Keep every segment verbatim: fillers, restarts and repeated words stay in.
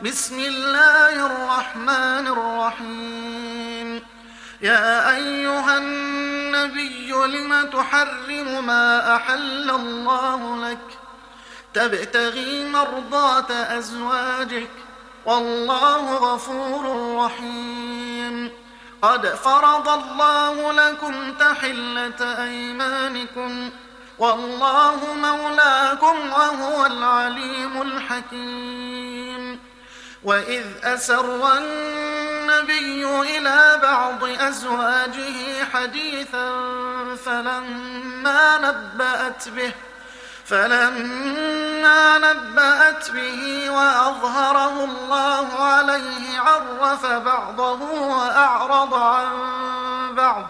بسم الله الرحمن الرحيم. يا أيها النبي لم تحرم ما أحل الله لك تبتغي مرضات أزواجك والله غفور رحيم. قد فرض الله لكم تحلة أيمانكم والله مولاكم وهو العليم الحكيم. وإذ أسر النبي إلى بعض أزواجه حديثا فلما نبأت به فلما نبأت به وأظهره الله عليه عرف بعضه وأعرض عن بعض.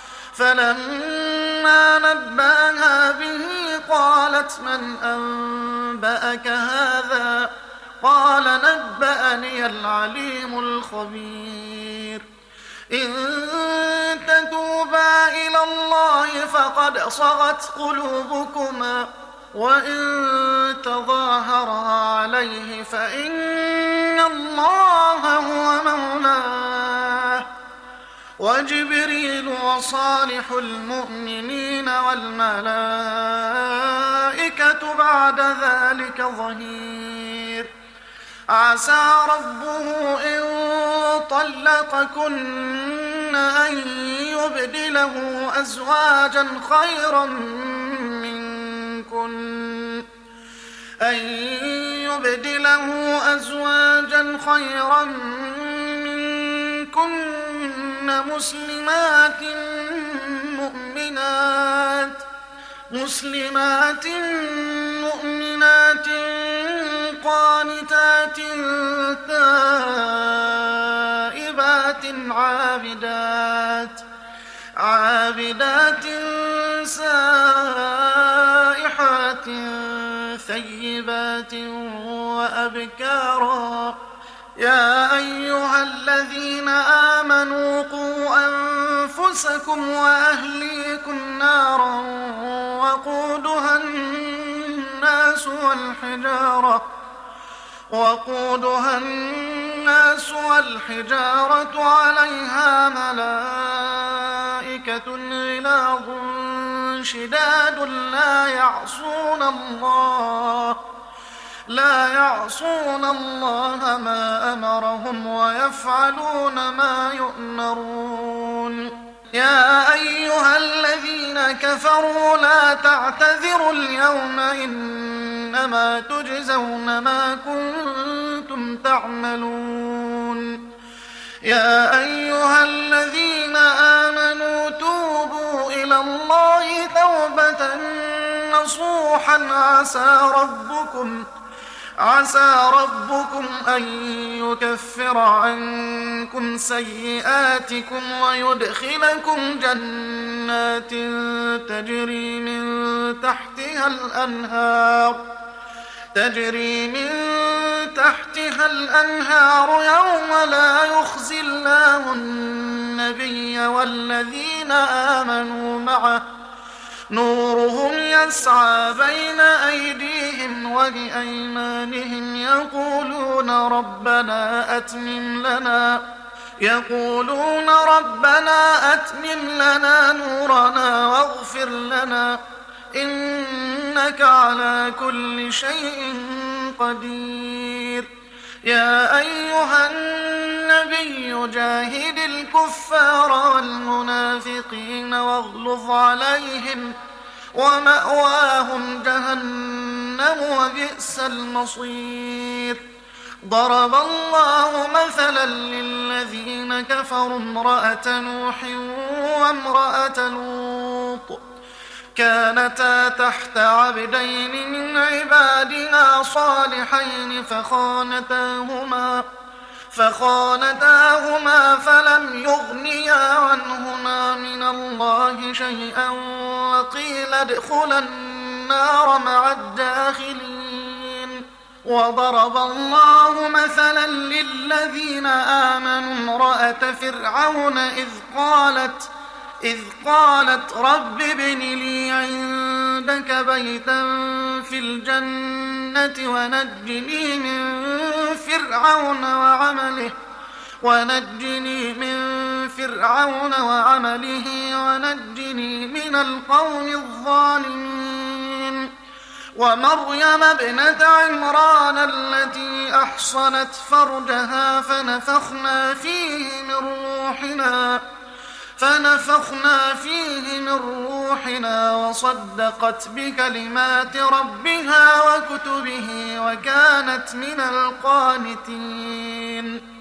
فلما نبأها به قالت من أنبأك هذا؟ قال نبأني العليم الخبير. إن تتوبا إلى الله فقد صغت قلوبكما وإن تظاهرا عليه فإن الله هو مولاه وجبريل وصالح المؤمنين والملائكة بعد ذلك ظهير. عسى ربه إن طلقكن أن يبدله أزواجا خيرا منكن أن يبدله أزواجا خيرا منكن مسلمات مؤمنات مسلمات مؤمنات قانتات تائبات عابدات عابدات سائحات ثيبات وأبكارا. يا أيها الذين آمنوا قوا أنفسكم وأهليكم نارا وقودها الناس والحجارة وقودها الناس والحجارة عليها ملائكة غلاظ شداد لا يعصون الله لا يعصون الله ما أمرهم ويفعلون ما يؤمرون. يا أيها الذين كفروا لا تعتذروا اليوم إنما تجزون ما كنتم تعملون. يا أيها الذين آمنوا توبوا إلى الله توبة نصوحا عسى ربكم عسى ربكم أن يكفر عنكم سيئاتكم ويدخلكم جنات تجري من تحتها الأنهار تجري من تحتها الأنهار يوم لا يخزي الله النبي والذين آمنوا معه نورهم يسعى بين أيديهم وبأيمانهم يقولون ربنا أتمم لنا يقولون ربنا أتمم لنا نورنا واغفر لنا إنك على كل شيء قدير. يا أيها النبي جاهد الكفار والمنافقين واغلظ عليهم ومأواهم جهنم وبئس المصير. ضرب الله مثلا للذين كفروا امرأة نوح وامرأة لوط كانتا تحت عبدين من عبادنا صالحين فخانتاهما فخانتاهما فلم يغنيا عنهما من الله شيئا وقيل ادخلا النار مع الداخلين. وضرب الله مثلا للذين آمنوا امرأة فرعون إذ قالت إذ قالت رب ابن لي عندك بيتا في الجنة ونجني من فرعون وعمله ونجني من فرعون وعمله ونجني من القوم الظالمين ومريم ابنة عمران التي أحصنت فرجها فنفخنا فيه من روحنا فنفخنا فيه من روحنا وصدقت بكلمات ربها وكتبه وكانت من القانتين